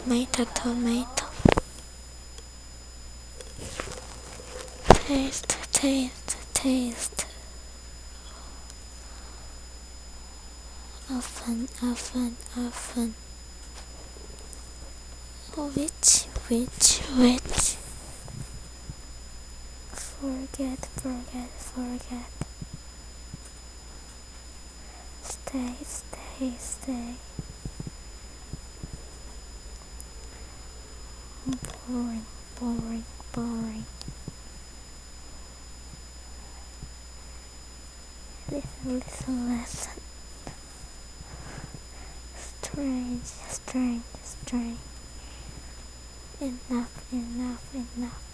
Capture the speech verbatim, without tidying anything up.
Tomato, tomato. Taste, taste, taste. Often, often, often. Which, which, which. Forget, forget, forget. Stay, stay, stay. Boring, boring, boring. Listen, listen, listen. Strange, strange, strange. Enough, enough, enough.